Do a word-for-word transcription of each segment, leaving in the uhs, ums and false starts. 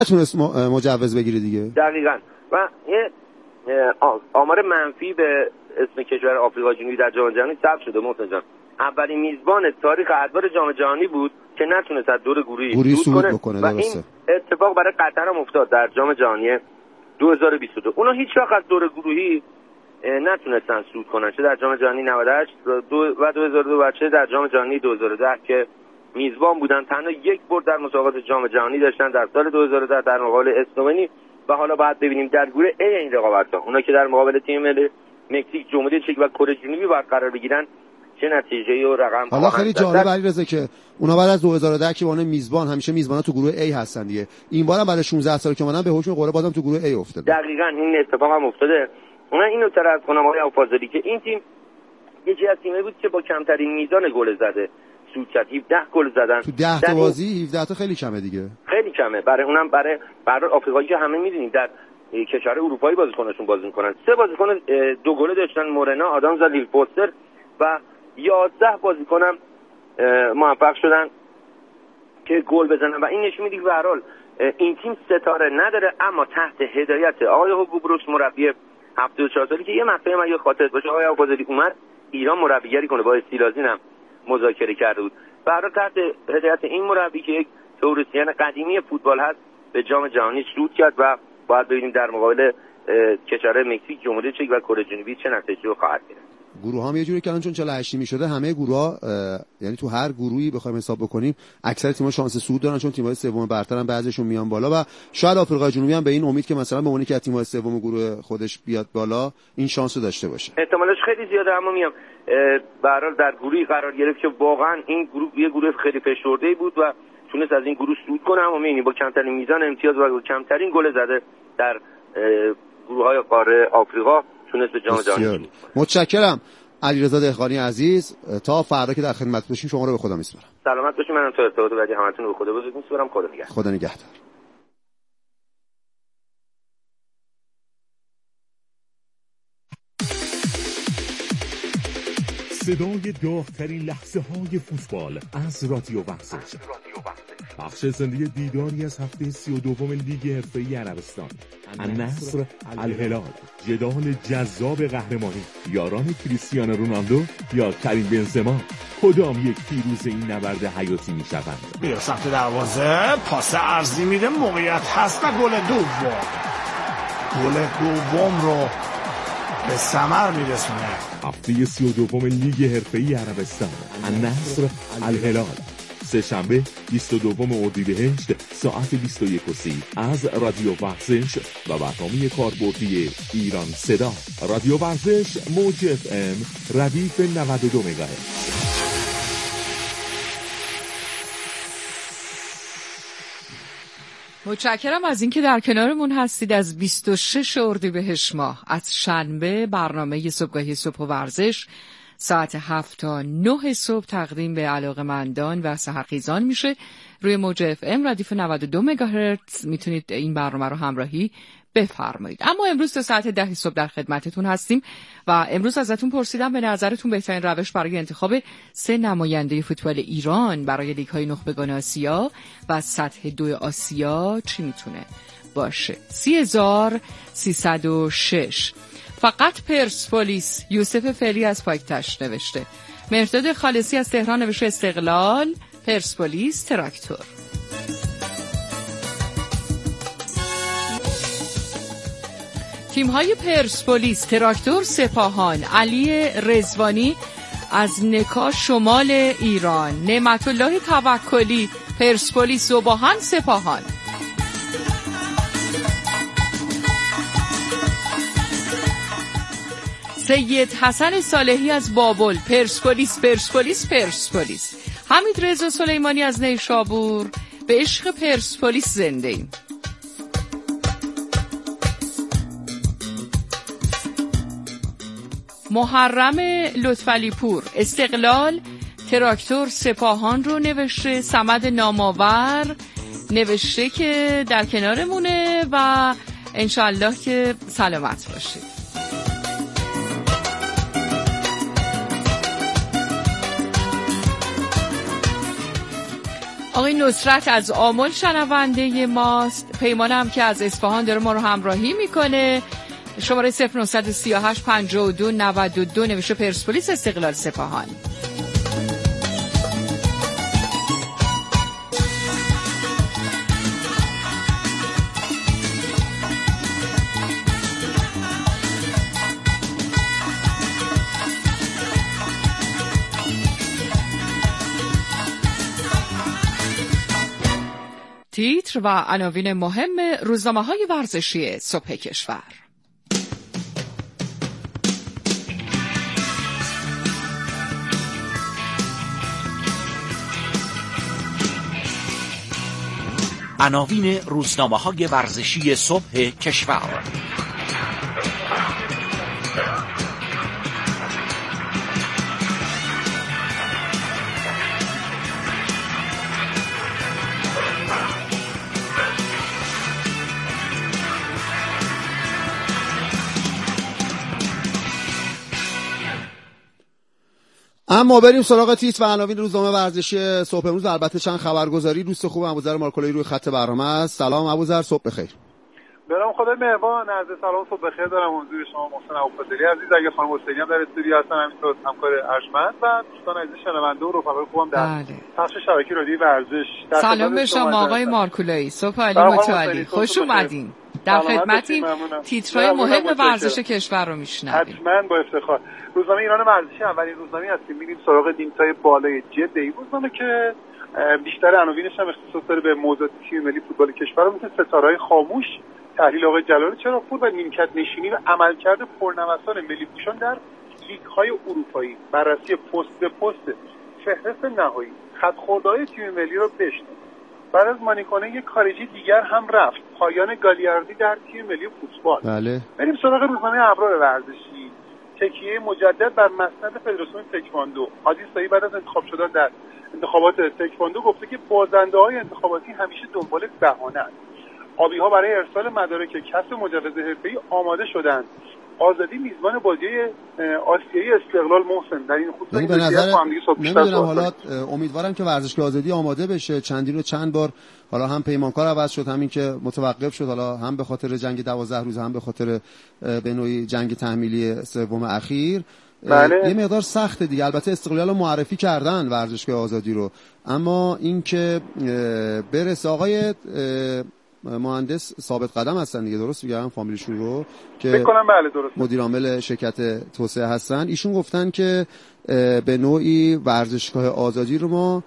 نتونست مجوز بگیره دیگه. دقیقاً. و یه آمار منفی به اسم کشور آفریقا جنوبی در جام جهانی ثبت شده محسن جان. اولین میزبان تاریخ ادوار جام جهانی بود که نتونست از دور گروهی صعود کنه, کنه و این اتفاق برای قطر هم افتاد در جام جهانی دو هزار و بیست و دو. اونا هیچ وقت از دور گروهی نتونستن صعود کنن، چه در جام جهانی نود و هشت و دو هزار و دو و چه در جام جهانی دو هزار و ده که میزبان بودن. تنها یک برد در مسابقات جام جهانی داشتن در سال دو هزار و ده در مقابل اسلوونی و حالا باید ببینیم در گروه A این رقابت‌ها اونا که در مقابل تیم ملی مکزیک، جمهوری چک و کره جنوبی باید قرار بگیرن چه نتیجه‌ای و رقم. حالا خیلی جالب علیرضا که اونا بعد از دو هزار و ده که اون میزبان همیشه میزبانا تو گروه A هستن دیگه، این بارم بعد از شانزده سال که اومدن به حکم قرعه بازم تو گروه A افتاده. دقیقاً این اتفاق هم افتاده. اونا اینو طرف کنم آقای افاضلی که این تیم یکی از تیمایی بود که با کمترین میزان گل زده صعود کرد. هفده گل زدن تو ده تا بازی، هفده تا خیلی کمه دیگه. خیلی کمه برای اونم برای برای آفریقایی که همه می‌دونیم در کشور اروپایی بازیکناشون بازی می‌کنن. سه بازیکن دو گله داشتن، مورنا، آدامز و لیل پوستر و یازده بازیکنم موفق شدن که گل بزنن و این نشون میده که به هر حال این تیم ستاره نداره، اما تحت هدایت آقای هوگو بروکس مربی هفتاد و چهار سالی که یه مقطعی من یه خاطرت باشه آقای افاضلی اومد ایران مربیگری کنه، با استیلازین هم مذاکره کرده بود. به هر حال تحت هدایت این مربی که یک تئوریسین قدیمی فوتبال هست به جام جهانی صعود کرد و باید ببینیم در مقابل کشور مکزیک، جمهوری چک و کره جنوبی چه نتیجه‌ای رو خواهد گرفت. گروه هم یه جوری که چون چهل و هشت میشده همه گروه ها، یعنی تو هر گروهی بخوایم حساب بکنیم اکثر تیم‌ها شانس صعود دارن، چون تیم‌های سوم برتر هم بعضیشون میان بالا و شاید آفریقای جنوبی هم به این امید که مثلا به اونی که تیم‌های سوم گروه خودش بیاد بالا این شانس رو داشته باشه. احتمالش خیلی زیاده، اما میام به هر حال در گروهی قرار گرفت که واقعا این گروه یه گروه خیلی فشرده‌ای بود و تونست از این گروه صعود کنه، اما می‌بینی با کمترین میزان امتیاز و با کمترین گل زده در گروه‌های قاره آفریقا تونست به جام جهانی. متشکرم علیرضا دهقانی عزیز. تا فردا که در خدمت باشیم شما رو به خدا میسپارم. سلامت باشید. منم تا ارتباط بعدی همتون رو به خدا بزرگ میسپارم. خدا نگهدار. خدا نگهدار. صدای داغ‌ترین لحظه‌های فوتبال از رادیو ورزش. بخش زنده دیداری از هفته سی و دوم لیگ حرفه‌ای عربستان. النصر الهلال، جدال جذاب قهرمانی، یاران کریستیانو رونالدو یا کریم بنزما، کدام یک پیروز این نبرد حیاتی می‌شوند؟ بیا سمت دروازه، پاس عرضی میده، موقعیت هست و گل دوم. گل دوم رو به ثمر میرسونه. هفته سی و دوم لیگ حرفه‌ای عربستان، النصر الهلال، سه شنبه بیست و دوم اردیبهشت ساعت بیست و یک و سی از رادیو ورزش و برنامه کاربردی ایران صدا. رادیو ورزش موج اف ام ردیف نود و دو مگاهرتز. متشکرم از اینکه در کنارمون هستید. از بیست و شش اردیبهشت ماه از شنبه برنامه صبحگاهی صبح و ورزش ساعت هفت تا نه صبح تقدیم به علاقه‌مندان و سحرخیزان میشه. روی موج اف ام ردیف نود و دو مگاهرتز میتونید این برنامه رو همراهی بفرمایید. اما امروز تا ساعت ده صبح در خدمتتون هستیم و امروز ازتون پرسیدم به نظرتون بهترین روش برای انتخاب سه نماینده فوتبال ایران برای لیگ‌های نخبگان آسیا و سطح دو آسیا چی میتونه باشه. سی هزار سیصد و شش. فقط پرسپولیس. یوسف فعلی از پایتشت نوشته. مرداد خالصی از تهران نوشته استقلال، پرسپولیس، تراکتور. تیم‌های پرسپولیس، تراکتور، سپاهان. علی رضوانی از نکا شمال ایران. نعمت الله توکلی، پرسپولیس، زباهن، سپاهان. سید حسن صالحی از بابل، پرسپولیس، پرسپولیس، پرسپولیس. حمید رضا سلیمانی از نیشابور، به عشق پرسپولیس زنده ایم. محرم لطفعلی پور، استقلال، تراکتور، سپاهان رو نوشته. صمد نامآور نوشته که در کنارمونه و انشالله که سلامت باشید. آقای نصرت از آمل شنونده ماست. پیمانم که از اصفهان داره ما رو همراهی میکنه. شماره صفر نه سه هشت پنجاه و دو نود و دو نوشته پرسپولیس استقلال سپاهان. تیتر و عناوین مهم روزنامه‌های ورزشی صبح کشور. عناوین روزنامه‌های ورزشی صبح کشور. اما بریم سراغ تیتر و عناوین روزنامه ورزشی صبح امروز. البته چند خبرگزاری. دوست خوب ابوذر مارکولایی روی خط برنامه است. سلام ابوذر، صبح بخیر. برام خدای مهربان، عرض سلام صبح بخیر دارم حضور شما محسن ابوفضلی عزیز، اگه خانم حسینی هم در استودیو هستن، همینطور همکار ارجمند و دوستان عزیز شنونده و رفقای خوبم در بخش شبکه رادیویی ورزش. سلام به شما آقای مارکولایی، صبح علی متعالی، خوش اومدین. در خدمتیم. تیترهای مهم ورزش کشور رو میشنویم. حتما با افتخار. روزنامه ایران ورزشی اولین روزنامه هستیم. میریم سراغ نیمتای بالای جلد این روزنامه که بیشتر عناوینش هم اختصاص داره به موضوعات تیم ملی فوتبال کشور، مثل ستاره‌های خاموش، تحلیل آقای جلال چراغپور و نیمکت نشینی و عملکرد پرنوسان ملی پوشان در لیگ‌های اروپایی، بررسی پست به پست فهرست نهایی، خط‌خورده‌های تیم ملی رو بشنویم. بعد از مانیکنه یک خارجی دیگر هم رفت. پایان گالیاردی در تیم ملی فوتبال. بله. بریم سراغ روزنامه ابرار ورزشی. تکیه مجدد بر مسند فدراسیون تکواندو. حادی سایی بعد از انتخاب شدن در انتخابات تکواندو گفته که بازنده‌های انتخاباتی همیشه دنبال بهانه‌اند. آبی‌ها برای ارسال مدارک کسب مجوز حرفه‌ای آماده شدند. آزادی میزبان بازی آسیایی استقلال محسن در این خصوص به نظر نمیدونم، حالا امیدوارم که ورزشگاه آزادی آماده بشه. چندین و چند بار حالا هم پیمانکار عوض شد، همین که متوقف شد، حالا هم به خاطر جنگ دوازده روزه، هم به خاطر به نوعی جنگ تحمیلی سوم اخیر. بله. یه مقدار سخته دیگه. البته استقلال رو معرفی کردن ورزشگاه آزادی رو، اما اینکه برسه آقای مهندس ثابت قدم هستن دیگه، درست میگم فامیلیشون رو، که فکر کنم بله درست، مدیر عامل شرکت توسعه هستن. ایشون گفتن که به نوعی ورزشگاه آزادی رو ما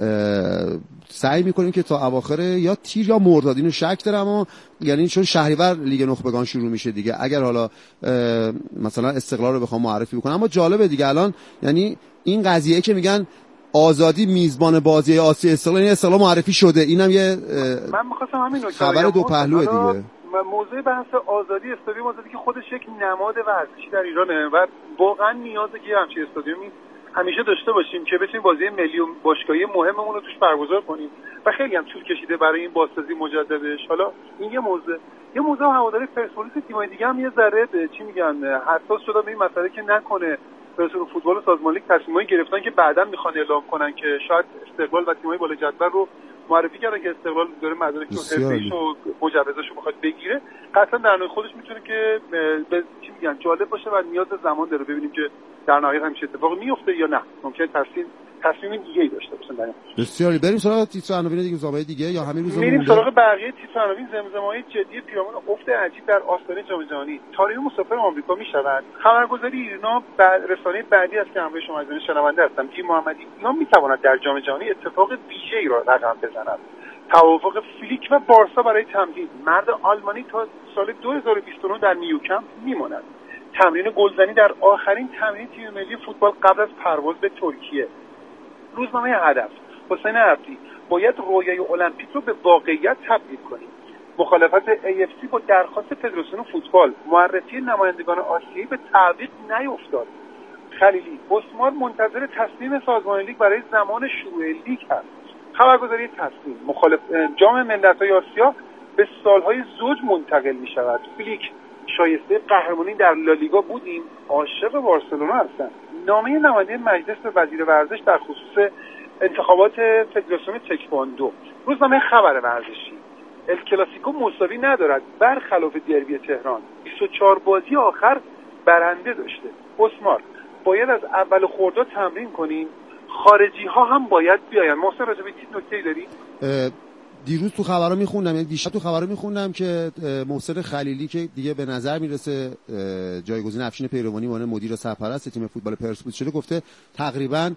سعی میکنیم که تا اواخر یا تیر یا مرداد، اینو شک دارم، اما یعنی چون شهریور لیگ نخبگان شروع میشه دیگه، اگر حالا مثلا استقلال رو بخوام معرفی بکنم. اما جالبه دیگه الان، یعنی این قضیه که میگن آزادی میزبان بازی آسیا استقلال، این استقلال معرفی شده، اینم یه من می‌خواستم همین رو خبر دو پهلوه دیگه. موضوع بحث آزادی استادیوم آزادی که خودش یک نماد ورزشی در ایرانه و واقعا نیازه که همچین استادیومی همیشه داشته باشیم که بتونیم بازی ملی و باشگاهی مهممون رو توش برگزار کنیم و خیلی هم طول کشیده برای این بازسازی مجددش. حالا این یه موضوع یه موضوع هواداری پرسپولیس تیم‌های دیگه هم یه ذره چی میگن حساس شدن به این مسئله که نکنه رسول فوتبال و سازمان لیگ تصمیمایی گرفتن که بعداً میخوان اعلام کنن که شاید استقلال و تیم‌های بالای جدول رو معرفی کردن که استقلال داره مدارک حرفه‌ایشو و مجوزاشو بخواد بگیره. قطعا در نوع خودش میتونه که به چی میگن جالب باشه و نیاز زمان داره ببینیم که در نهایت همیشه اتفاق میفته یا نه. ممکنه تصمیم تصمیم دیگه‌ای داشته باشن در این. بسیار. بریم سراغ تیتر عناوین دیگه، روزنامه دیگه یا همین روزنامه؟ میریم سراغ بقیه تیتر عناوین. زمزمه‌های جدی پیرامون افت عجیب در آستانه جام جهانی. طارمی مسافر آمریکا میشوند. خبرگزاری ایرنا بعد رسانه بعدی است که همراه شما عزیزان شنونده هستم، جی محمدی، اینا میتواند در جام جهانی اتفاق ویژه‌ای را رقم بزند. توافق فلیک و بارسا برای تمدید. مرد آلمانی تا سال دو هزار و بیست و نه در نیوکمپ میماند. تمرین گلزنی در آخرین تمرین تیم ملی فوتبال قبل از پرواز به ترکیه. روزنامه هدف. حسین عبدی: باید رویای المپیک رو به واقعیت تبدیل کنیم. مخالفت ای اف سی با درخواست فدراسیون فوتبال. معرفی نمایندگان آسیایی به تعویق نیفتاد. خلیلی: بسمار منتظر تصمیم سازمان لیگ برای زمان شروع لیگ است. خبرگزاری تصمیم: مخالف جام ملت‌های آسیا به سالهای زوج منتقل می شود. فلیک: شایسته قهرمانی در لالیگا بودیم، عاشق بارسلونا هستند. نامه نماینده مجلس به وزیر ورزش در خصوص انتخابات فدراسیون تکواندو. روزنامه خبر ورزشی: ال کلاسیکو مساوی ندارد، برخلاف دربی تهران بیست و چهار بازی آخر برنده داشته. اسمار: باید از اول خرداد تمرین کنیم، خارجی ها هم باید بیاین. محسن راجع به این نکته‌ای داری؟ دیروز تو خبرها میخوندم، یعنی دیشب تو خبرها میخوندم که محسن خلیلی که دیگه به نظر میرسه جایگزین افشین پیروانی عنوان مدیر سرپرست تیم فوتبال پرسپولیس شده، گفته تقریبا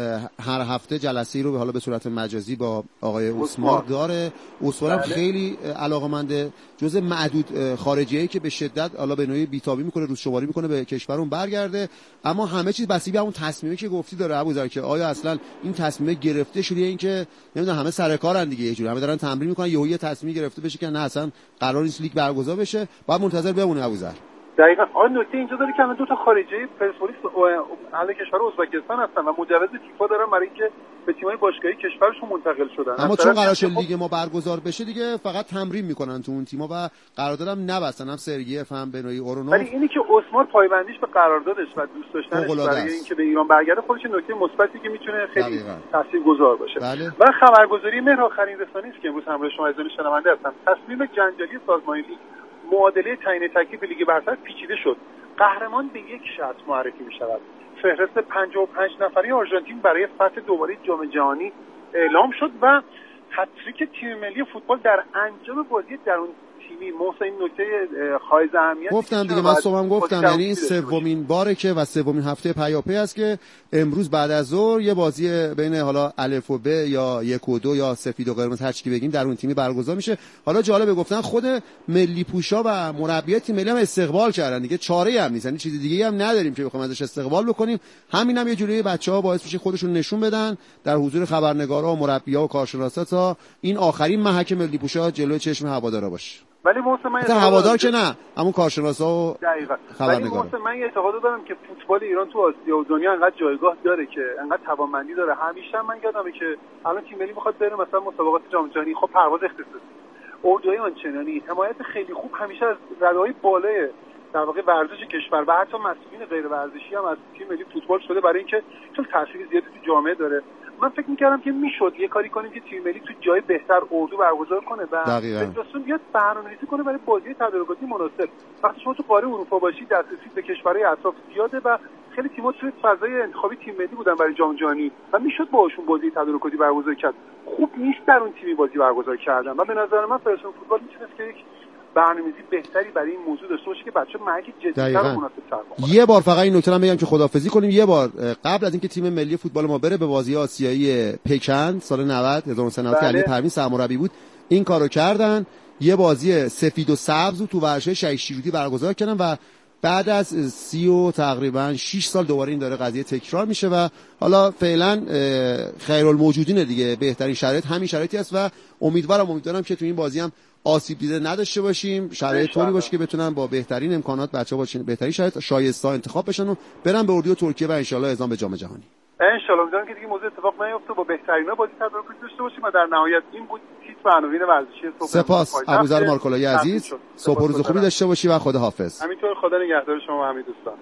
هر هفته جلسه‌ای رو به حالا به صورت مجازی با آقای اوسمار داره. اوسمار هم خیلی علاقه‌منده، جزء معدود خارجیایی که به شدت حالا به نوعی بی‌تابی میکنه، روز شماری میکنه به کشورمون برگرده. اما همه چیز بستگی به اون تصمیمی که گفتی داره ابوذر، که آیا اصلا این تصمیم گرفته شده، این که نمیدونم همه سر کارن دیگه، یه جوری همه دارن تمرین میکنن، یهو یه تصمیمی گرفته بشه که نه اصلا قرار نیست لیگ برگزار بشه، باید منتظر بمونه ابوذر. دقیقاً. آن نکته اینجا داره که همه دو تا خارجی پرسپولیس اهل کشور ازبکستان هستن و مجوز فیفا دارن برای اینکه به تیم‌های باشگاهی کشورشون منتقل شدن. اما چون قرار شد لیگ ما برگزار بشه دیگه فقط تمرین میکنن تو اون تیم‌ها و قراردادم نبستن، هم سرگیف هم به نوعی اورونوف. ولی اینی که اسمار پایبندیش به قراردادش و دوست داشتنش برای اینکه به ایران برگرده خودش نکته مثبتی که میتونه خیلی تاثیرگذار باشه. بله. و خبرگزاری مهر آخرین رسانه‌ای است که امروز همراه شما عزیزان شنونده هستم. تصمیم جنجالی سازمان لیگ معادله تعیین تکلیف لیگ برتر پیچیده شد. قهرمان به یک شرط معرفی می شود. فهرست پنجاه و پنج نفری آرژانتین برای فصل دوباره جام جهانی اعلام شد و هتریک تیم ملی فوتبال در انجام بازی درون تیمی. محسن این نکته حائز اهمیت گفتم دیگه، من صبحم گفتم، یعنی این سومین باره که و سومین هفته پیاپی است که امروز بعد از ظهر یه بازی بین حالا الف و ب یا یک و دو یا سفید و قرمز هر چی بگیم درون تیمی برگزار میشه. حالا جالبه گفتن خود ملی پوشا و مربیات تیم ملی هم استقبال کردن دیگه، چاره‌ای هم نیست، یعنی چیز دیگه‌ای هم نداریم که بخوایم ازش استقبال بکنیم. همین هم یه جوری بچه‌ها باعث میشه خودشون نشون بدن در حضور خبرنگارا و مربی‌ها و کارشناسا تا این آخرین محک ملی پوشا جلوی چشم هوادارا باشه. ولی محسن من هوادار که نه، همون کارشناسا و خبرنگارا. ولی محسن من اعتقاد دارم که فوتبال ایران تو آسیا و دنیا انقدر جایگاه داره که انقدر توانمندی داره. همیشه من یادمه که الان تیم ملی میخواد بره مثلا مسابقات جام جهانی، خب پرواز اختصاصی، اردوهای آنچنانی، حمایت خیلی خوب همیشه از رده‌های بالای در واقع ورزش کشور و حتی مسئولین غیر ورزشی هم از تیم ملی فوتبال شده، برای اینکه چون تاثیر زیادی تو جامعه داره. من فکر می‌کردم که میشد یه کاری کنیم که تیم ملی تو جای بهتر اردو برگزار کنه و فدراسیون بیاد برنامه‌ریزی کنه برای بازی تدارکاتی مناسب. وقتی شما تو قاره اروپا باشی دسترسی به کشورهای اطراف زیاده و خیلی تیم‌ها توی فضای انتخابی تیم ملی بودن برای جام جهانی و میشد باهاشون بازی تدارکاتی برگزار کرد. خوب نیست در اون تیمی بازی برگزار کردن و به نظر من فدراسیون فوتبال میتونه که یک برنامه‌ریزی بهتری برای این موضوع داشته باشه که بچه‌ها محک جدی‌تر و مناسب‌تر کنن. یه بار فقط این نکته رو بگم که خداحافظی کنیم. یه بار قبل از اینکه تیم ملی فوتبال ما بره به بازی آسیایی پکن سال نود هزار و نهصد و نود که علی پروین سرمربی بود، این کارو کردن. یه بازی سفید و سبز تو ورزشگاه شهید شیرودی برگزار کردن و بعد از سی و تقریبا شش سال دوباره این داره قضیه تکرار میشه و حالا فعلا خیرالموجودینه دیگه، بهترین شرایط همین شرایطی است و امیدوارم امیدوارم که تو این بازی هم آسیب دیده نداشته باشیم، شرایط طوری باشه که بتونن با بهترین امکانات بچه‌ها باشن، بهترین شرایط شایسته انتخاب بشن و برن به اردو ترکیه و ان شاء الله اعزام به جام جهانی. ان شاء الله امیدوارم که دیگه موضوع اتفاق نیفته، با بهترینا بازی تدارکاتی داشته باشیم و در نهایت این بود تیتر عناوین ورزشی صبح. سپاس ابوذر مارکولای عزیز، صبح و روز خوبی داشته باشی و خدا حافظ. همینطور، خدا نگهدار شما و همه دوستان.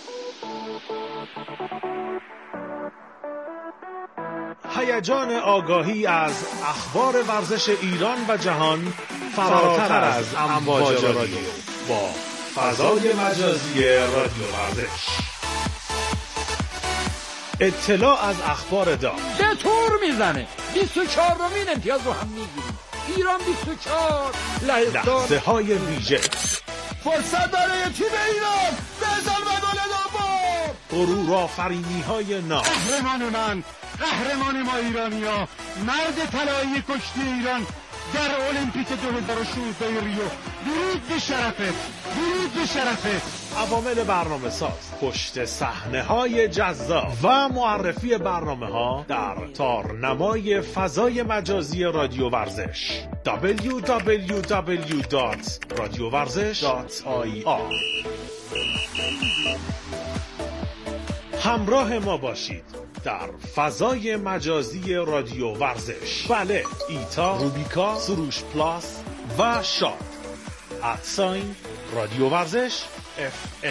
هیجان آگاهی از اخبار ورزش ایران و جهان فراتر از امواج رادیو با فضای مجازی رادیو ورزش. اطلاع از اخبار داغ به طور میزنه بیست و چهارمین امتیاز رو هم میگیریم. ایران بیست و چهار لحظه های ویژه، فرصت برای تیم ایران، بزن و گل دوم، غرور آفرینی های ناب، قهرمان من، قهرمان ما ایرانیا، مرد طلایی کشتی ایران در المپیک دو هزار و شانزده ریو. درود به شرفت، درود به شرفت. عوامل برنامه ساز، پشت صحنه های جذاب و معرفی برنامه ها در تارنمای فضای مجازی رادیو ورزش دبلیو دبلیو دبلیو دات رادیو ورزش دات آی آر. همراه ما باشید در فضای مجازی رادیو ورزش. بله، ایتا، روبیکا، سروش پلاس و شاد. ادساین رادیو ورزش اف ام.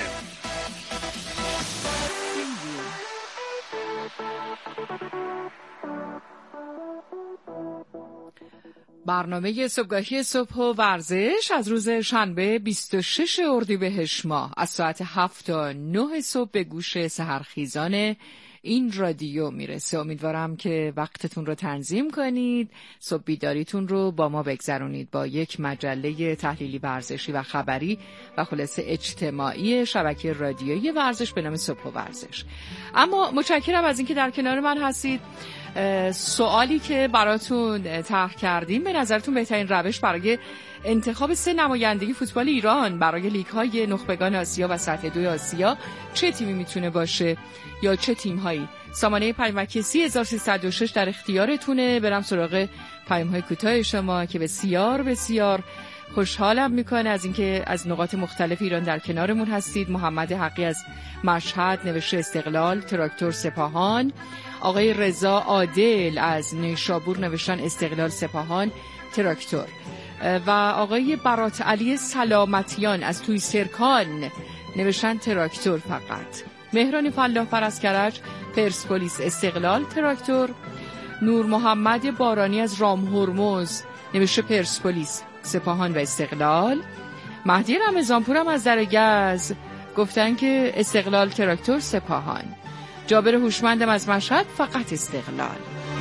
برنامه صبحگاهی صبح و ورزش از روز شنبه بیست و شش اردیبهشت ماه از ساعت هفت تا نه صبح به گوش سحرخیزان این رادیو میرسه. امیدوارم که وقتتون رو تنظیم کنید، صبح بیداریتون رو با ما بگذرونید با یک مجله تحلیلی ورزشی و خبری و خلاصه اجتماعی شبکه رادیویی ورزش به نام صبح و ورزش. اما متشکرم از اینکه در کنار من هستید. سوالی که براتون طرح کردیم، به نظرتون بهترین روش برای انتخاب سه نمایندگی فوتبال ایران برای لیگ‌های نخبگان آسیا و سطح دو آسیا چه تیمی میتونه باشه یا چه تیم‌هایی؟ سامانه پیام کسی هزار و سیصد و شش در اختیارتونه. برم سراغ پیام‌های کوتاه شما که بسیار بسیار خوشحالم میکنه از اینکه از نقاط مختلف ایران در کنارمون هستید. محمد حقی از مشهد نوشته استقلال تراکتور سپاهان. آقای رضا عادل از نیشابور نوشتن استقلال سپاهان تراکتور. و آقای برات علی سلامتیان از توی سرکان نوشتن تراکتور فقط. مهران فلاح فر از کرج پرسپولیس استقلال تراکتور. نور محمد بارانی از رام هرمز نوشته پرسپولیس سپاهان و استقلال. مهدی رمضانپور از درگز گفتن که استقلال تراکتور سپاهان. جابر هوشمندم از مشهد فقط استقلال.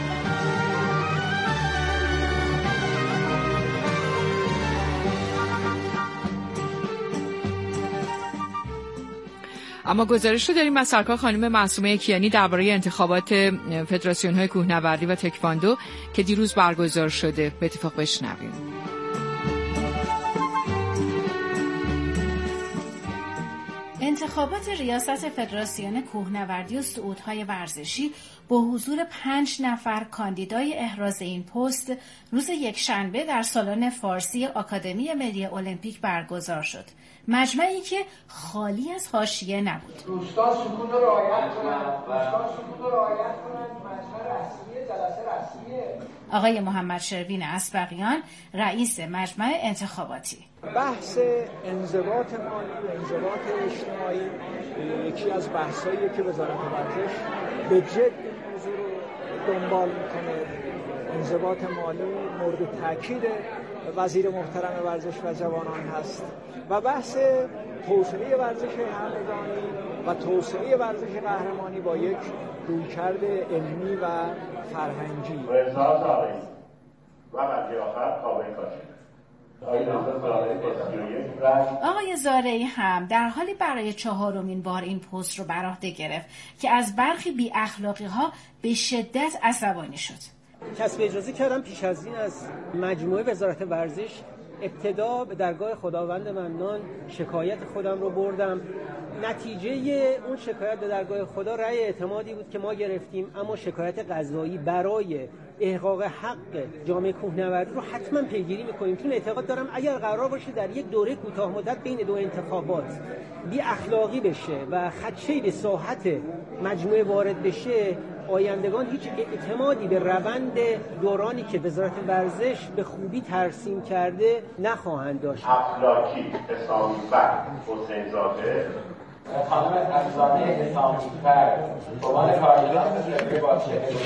اما گزارش رو داریم از سرکار خانم معصومه کیانی درباره انتخابات فدراسیون‌های کوهنوردی و تکواندو که دیروز برگزار شده. به اتفاق بشنویم. انتخابات ریاست فدراسیون کوهنوردی و صعودهای ورزشی با حضور پنج نفر کاندیدای احراز این پست روز یکشنبه در سالن فارسی آکادمی ملی المپیک برگزار شد. مجمعی که خالی از حاشیه نبود. دوستان سکوت رو رعایت کنند. دوستان سکوت رو رعایت کنند. مجمع رسمی جلسه رسمیه. آقای محمد شروین اسبقیان رئیس مجمع انتخاباتی. بحث انضباط مالی و انضباط اجتماعی یکی از بحثایی که وزارت ورزش به جد این موضوع رو دنبال میکنه. انضباط مالی مورد تاکید وزیر محترم ورزش و جوانان هست و بحث توسعه ورزش همگانی و توسعه ورزش قهرمانی با یک رویکرد علمی و فرهنگی. و بعد آخر کاوه کاشی. آقای زارعی هم در حالی برای چهارمین بار این پست رو بر عهده گرفت که از برخی بی اخلاقی ها به شدت عصبانی شد. کسب اجازه کردم پیش از این از مجموعه وزارت ورزش ابتدا به درگاه خداوند منان شکایت خودم رو بردم. نتیجه اون شکایت به درگاه خدا رأی اعتمادی بود که ما گرفتیم، اما شکایت قضایی برای احقاق حق جامعه کوهنوردی رو حتما پیگیری میکنیم، چون اعتقاد دارم اگر قرار باشه در یک دوره کوتاه مدت بین دو انتخابات بی اخلاقی بشه و خدشه‌ای به ساحت مجموعه وارد بشه، آیندگان هیچ اعتمادی به روند دورانی که وزارت ورزش به خوبی ترسیم کرده نخواهند داشت. اخلاقی اسلامی فرد حسین زاده خانم افزانه اسلامی فرد عنوان کارگردان فیلم با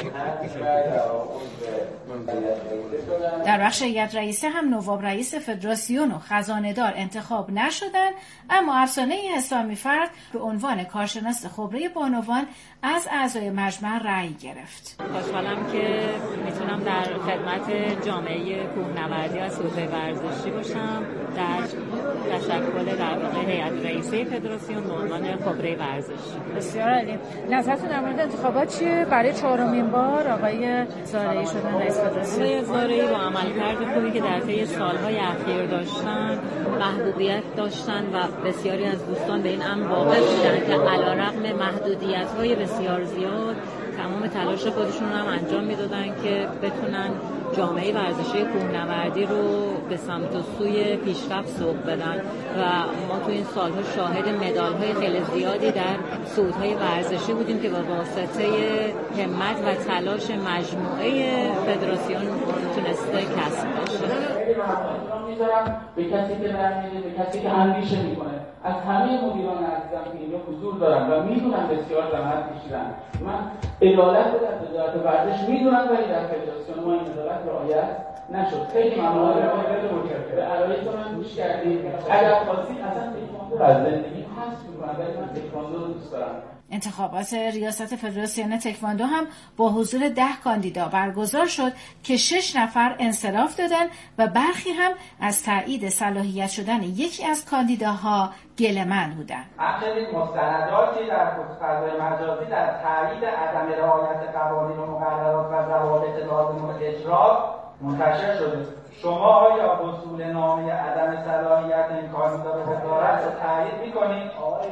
در بخش هیئت رئیسه هم نواب رئیس فدراسیون و خزانه‌دار انتخاب نشدند، اما افسانه اسلامی فرد به عنوان کارشناس خبره بانوان از اعضای مجمع رأی گرفت. خوشحالم که میتونم در خدمت جامعه کوهنوردی و صعود ورزشی باشم در تشکل در واقع هیئت رئیسه فدراسیون به عنوان خبره ورزشی. بسیار عالی. نظرتون در مورد انتخابات چیه؟ برای چهارمین بار آقای زارعی شدن رئیس فدراسیون. آقای زارعی با عملکرد خوبی که در طی سالهای اخیر داشتن، محبوبیت داشتن و بسیاری از دوستان به این امر واقف بودن که علیرغم محدودیت‌های بسیار زیاد تمام تلاش خودشون رو هم انجام میدادن که بتونن جامعه ورزشی کوهنوردی رو به سمت و سوی پیشرفت سوق بدن و ما تو این سالها شاهد مدال‌های خیلی زیادی در صعودهای ورزشی بودیم که با واسطه همت و تلاش مجموعه فدراسیون تونسته کسب بشه. میذارم به کسی که نمیده، به کسی که اندیشه میکنه. از همه مدیران عزیزم که اینجا حضور دارم و میدونم بسیار زحمت کشیدن. من عدالت رو در وزارت ورزش میدونم ولی در فدراسیون ما این عدالت رعایت نشد. خیلی ممنونم به علایق من گوش کردید. اگر خواستید اصلا تکواندو از زندگی حذف میکنم ولی من تکواندو رو دوست دارم. انتخابات ریاست فدراسیون تکواندو هم با حضور ده کاندیدا برگزار شد که شش نفر انصراف دادن و برخی هم از تایید صلاحیت شدن یکی از کاندیداها گله‌مند بودند. همچنین مستنداتی در فضای مجازی در تایید عدم رعایت قوانین و مقررات و ضوابط لازم اجرا منتشر شده. شما آیا حصول نامه عدم صلاحیت این کاندیدا به وزارت رو تایید می‌کنید؟ آقای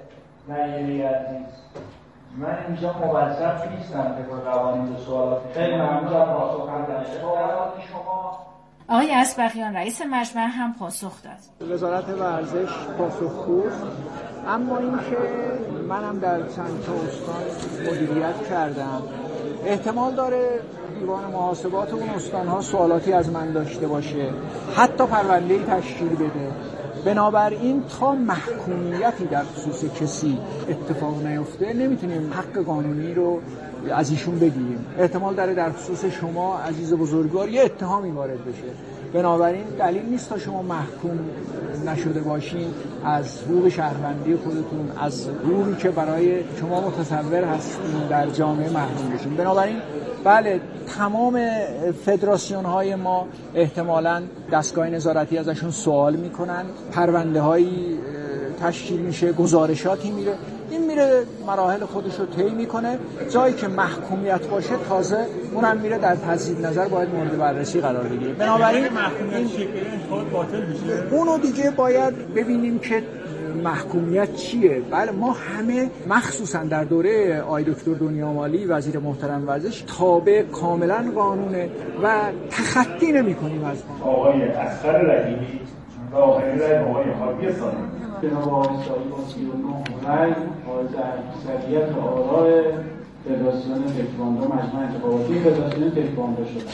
نایری عزیز، من اینجا موظف نیستم که با قوانین و سوالات خیلی ممنونم پاسخ بدم. سوالات شما. آقای اسبقیان رئیس مجمع هم پاسخ داد. وزارت ورزش پاسخگوست، اما اینکه منم در چند تا استان مدیریت کردم، احتمال داره دیوان محاسبات اون استان‌ها سوالاتی از من داشته باشه، حتی پرونده‌ای تشکیل بده. بنابراین تا محکومیتی در خصوص کسی اتفاق نیفته نمیتونیم حق قانونی رو از ایشون بگیریم. احتمال داره در خصوص شما عزیز بزرگوار یه اتهامی وارد بشه. بنابراین دلیل نیست تا شما محکوم نشده باشین از حقوق شهروندی خودتون، از حقوقی که برای شما متصور هستین در جامعه محروم بشین. بنابراین بله، تمام فدراسیون های ما احتمالاً دستگاه نظارتی ازشون سوال میکنن، پرونده هایی تشکیل میشه، گزارشاتی میره، این میره مراحل خودش رو طی میکنه. جایی که محکومیت باشه تازه اونم میره در تجدید نظر باید مورد بررسی قرار بگیره. بنابراین محکومیت شکلی خود باطل میشه. اونو دیگه باید ببینیم که محکومیت چیه. بله، ما همه مخصوصا در دوره آقای دکتر دنیامالی وزیر محترم ورزش تابع کاملا قانونه و تخطی نمی‌کنیم از قانون. آقای اصغر رحیمی و آقای رای آقای حاجی سالی جناب آقای سالی با سی و نه رای حائز اکثریت آراء فدراسیون تکواندو مجمع انتخاباتی فدراسیون تکواندو شدند.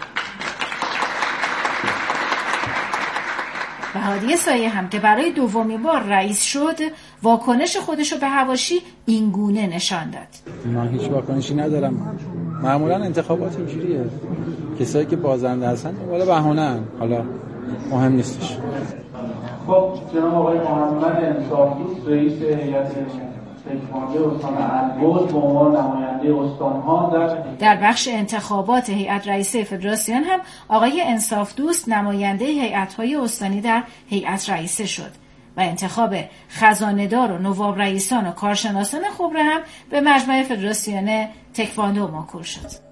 و هادی سایه هم که برای دومین بار رئیس شد واکنش خودشو به حواشی این گونه نشان داد. من هیچ واکنشی ندارم. معمولا انتخابات اینجوریه، کسایی که بازنده هستن والا بهانه‌ان، حالا مهم نیستش. خب جناب آقای محمد انصاف‌دوست رئیس هیئت تکواندو استان البرز به عنوان نماینده استان‌ها در در بخش انتخابات هیئت رئیسه فدراسیون هم آقای انصاف‌دوست نماینده هیئت‌های استانی در هیئت رئیسه شد و انتخاب خزانه‌دار و نواب رئیسان و کارشناسان خبره هم به مجمع فدراسیون تکواندو موکول شد.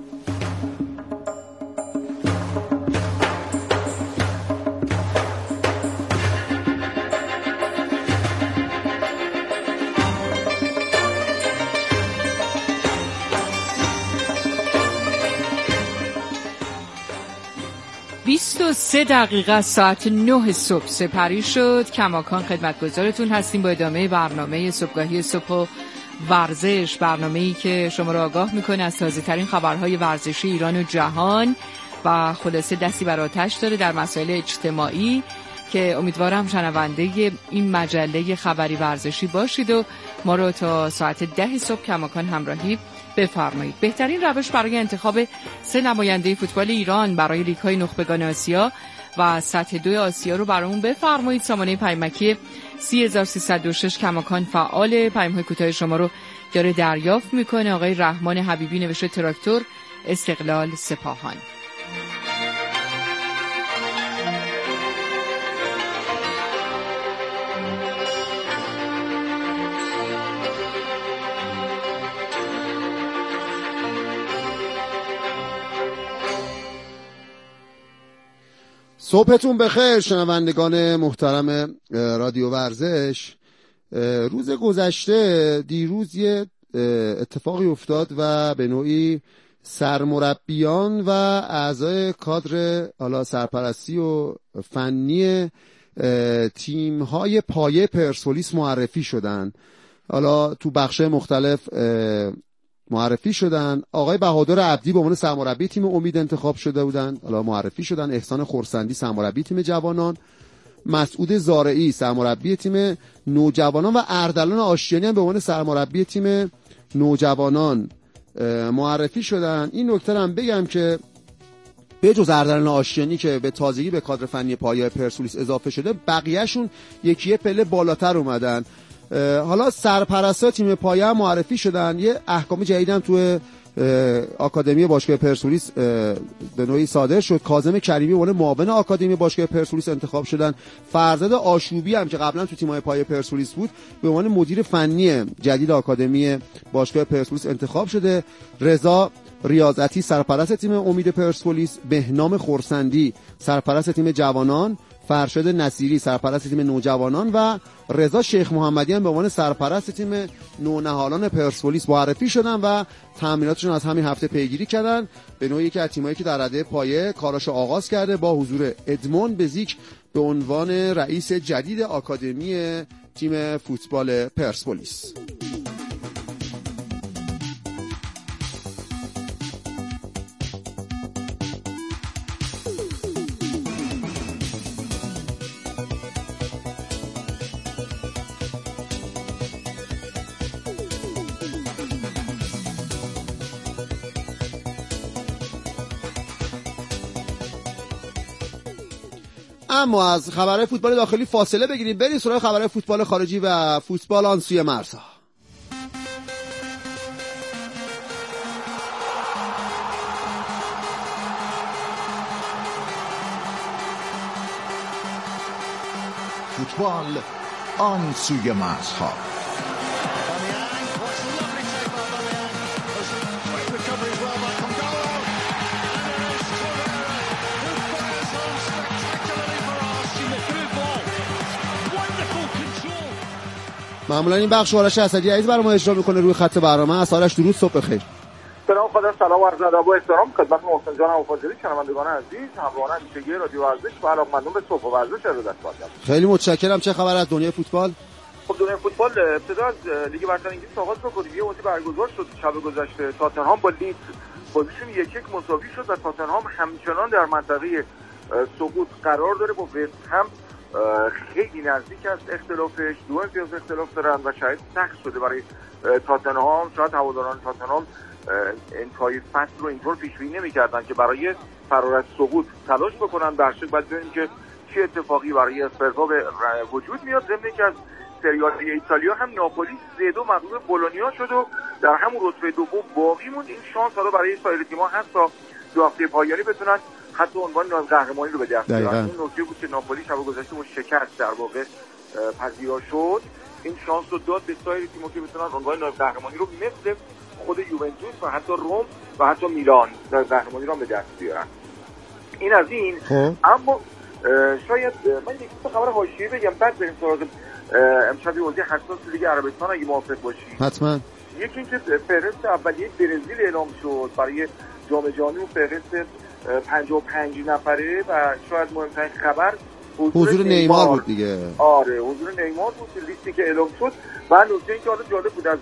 بیست و سه دقیقه از ساعت نه صبح سپری شد. کماکان خدمتگزارتون هستیم با ادامه برنامه صبحگاهی صبح و ورزش، برنامه‌ای که شما را آگاه میکنه از تازه‌ترین خبرهای ورزشی ایران و جهان و خلاصه دستی بر آتش داره در مسائل اجتماعی که امیدوارم شنونده این مجله خبری ورزشی باشید و ما رو تا ساعت ده صبح کماکان همراهی بفرمایید. بهترین روش برای انتخاب سه نماینده فوتبال ایران برای لیگ‌های نخبگان آسیا و سطح دو آسیا رو برامون بفرمایید. سامانه پیامکی سه هزار و سیصد و شش کماکان فعال، پیام‌های کوتاه شما رو داره دریافت میکنه. آقای رحمان حبیبی نوشته تراکتور استقلال سپاهان. صبحتون بخیر شنوندگان محترم رادیو ورزش. روز گذشته دیروز یه اتفاقی افتاد و به نوعی سرمربیان و اعضای کادر حالا سرپرستی و فنی تیم‌های پایه پرسپولیس معرفی شدن. حالا تو بخش مختلف معرفی شدن. آقای بهادر عبدی به عنوان سرمربی تیم امید انتخاب شده بودن، حالا معرفی شدن. احسان خرسندی سرمربی تیم جوانان، مسعود زارعی سرمربی تیم نوجوانان و اردلان آشتیانی هم به عنوان سرمربی تیم نوجوانان معرفی شدن. این نکته هم بگم که به جز اردلان آشتیانی که به تازگی به کادر فنی پایه پرسپولیس اضافه شده، بقیه‌شون یکی پله بالاتر اومدن. حالا سرپرستا تیم پایه هم معرفی شدن. یه احکام جدید هم تو آکادمی باشگاه پرسپولیس به نوعی صادر شد. کاظم کریمی به عنوان معاون آکادمی باشگاه پرسپولیس انتخاب شدن. فرزاد آشوبی هم که قبلا تو تیم‌های پایه پرسپولیس بود به عنوان مدیر فنی جدید آکادمی باشگاه پرسپولیس انتخاب شده. رضا ریاضتی سرپرست تیم امید پرسپولیس، بهنام خرسندی سرپرست تیم جوانان، فرشاد نصیری سرپرست تیم نوجوانان و رضا شیخ محمدی هم به عنوان سرپرست تیم نونهالان پرسپولیس معرفی شدن و تمریناتشون از همین هفته پیگیری کردن. به نوعی که از تیمایی که در رده پایه کاراشو آغاز کرده با حضور ادمون بزیک به عنوان رئیس جدید آکادمی تیم فوتبال پرسپولیس. اما از خبرهای فوتبال داخلی فاصله بگیریم، بریم سراغ خبرهای فوتبال خارجی و فوتبال آن سوی مرزها. فوتبال آن سوی مرزها. معمولا این بخش آرش اسدی عزیز برای ما اجرا میکنه روی خط برنامه. از آرش درود، صبح بخیر. سلام خدا، سلام و عرض ادب و احترام خدمت محسن جان و فاضلی شنوندگان عزیز، همراهان همیشگی رادیو ورزش و علاقه‌مندان به صبح و ورزش ارادت دارم. خیلی متشکرم. چه خبر از دنیای فوتبال؟ خب دنیای فوتبال ابتدا از لیگ برتر انگلیس آغاز بکنیم. یه بازی برگزار شد شب گذشته، تاتنهام با لیدز بازیشون یک یک مساوی شد و تاتنهام همچنان در منطقه سقوط قرار داره. با وست هم خیلی نزدیک است اختلافش، دو امتیاز اختلاف دارن و شاید سخت شده برای تاتنهام. شاید هواداران تاتنهام انتهای فصل رو اینطور پیش بینی نمی‌کردن که برای فرار از سقوط تلاش بکنن. در شک باید ببینیم که چه اتفاقی برای اسپرزا به وجود میاد. ضمن که از سری آ ایتالیا هم ناپولی سه دو مغلوب بولونیا شد و در همون رتبه دوم باقی موند. این شانس حالا برای سایر تیم‌ها هست تا دو هفته پایانی بتونن حتی عنوان قهرمانی رو به دست بیارن. این نکته بود که ناپولی شب گذشته با شکست در واقع پذیرا شد. این شانس رو داد به سایر تیم‌ها که بتونن عنوان قهرمانی رو مثل خود یوونتوس و حتی روم و حتی میلان در قهرمانی رو به دست بیارن. این از این. اما شاید من یک تا خبر حاشیه‌ای بگم بعد بریم سراغ امشب بازی حساس لیگ عربستان اگه موافق باشی. حتما. یکی اینکه فهرست اولیه برزیل اعلام شد برای جام جهانی و فهرست پنجاه و پنج نفره و شاید مهمترین خبر حضور, حضور نیمار بود دیگه. آره حضور نیمار بود لیستی که اعلام شد. و نکته اینکه حالا جالب بود از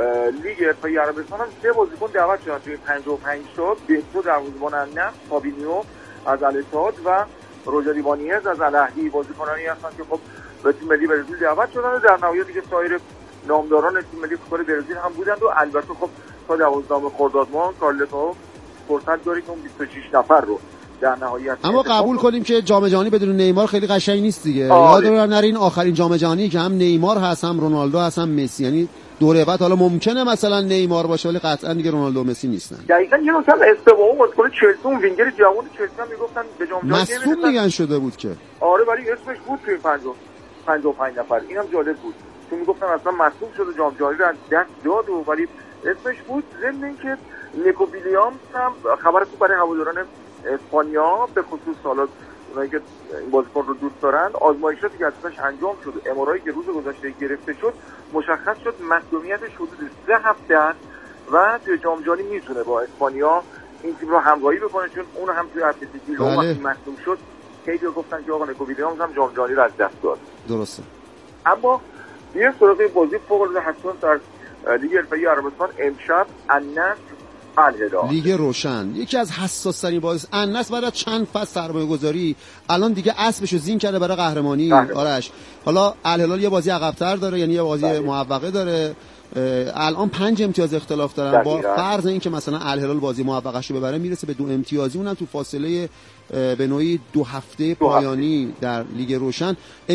لیگ ارتقای عربستان هم سه بازیکن دعوت شدن توی پنجاه و پنج تا. بنتو دروازه‌بان النصر، فابینیو از الاتحاد و روجر ایوانیز از الاهلی بازیکنانی هستن که خب به تیم ملی برزیل دعوت شدن و در نهایت دیگه سایر نامداران تیم ملی فوتبال برزیل هم بودند و البته خب تا دوازدهم خرداد ماه کارلتو فرصت داره که اون بیست و شش نفر رو در نهایت. اما قبول کنیم که جام جهانی بدون نیمار خیلی قشنگ نیست دیگه. یاد رو نرین آخرین جام جهانی که هم نیمار هست هم رونالدو هست هم مسی، یعنی دوره بعد حالا ممکنه مثلا نیمار باشه ولی قطعا دیگه رونالدو و مسی نیستن. دقیقاً یه نکته استواه بازیکن چلسی اون وینگر جوان چلسی هم میگفتن به جام جهانی مصدوم میگن شده بود که آره ولی اسمش بود توی پنجاه و پنج نفر. اینم جالب بود چون میگفتن اصلا مصدوم شده جام جهانی رو دست داد و ولی اسمش بود. ضمن اینکه نیکو ویلیامز هم خبر خوب برای هواداران اسپانیا به خصوص حالا اونایی که این بازیکن رو دوست دارن، آزمایشاتی که ازش انجام شد ام آر آی که روز گذشته گرفته شد مشخص شد مسئولیتش حدود سه هفته است و توی جام جهانی میتونه با اسپانیا این تیم رو همراهی بکنه چون اون هم توی اتلتیک روم وقتی مصدوم شد خیلی گفتن که آقا نیکو ویلیامز هم جام جهانی رو از دست داد. درسته. اما یه سراغ بازی فوق العاده حساس در لیگ حرفه‌ای عربستان امشب النصر الهلال. لیگ روشن یکی از حساس ترین بازی. النصر بعد از چند فصل سرمایه گذاری الان دیگه اسبشو زین کرده برای قهرمانی. آرش حالا الهلال یه بازی عقب‌تر داره، یعنی یه بازی بله. موفقه داره، الان پنج امتیاز اختلاف دارن. با فرض این که مثلا الهلال بازی موفقش رو ببره میرسه به دو امتیازی، اونم تو فاصله به نوعی دو هفته پایانی در لیگ روشن.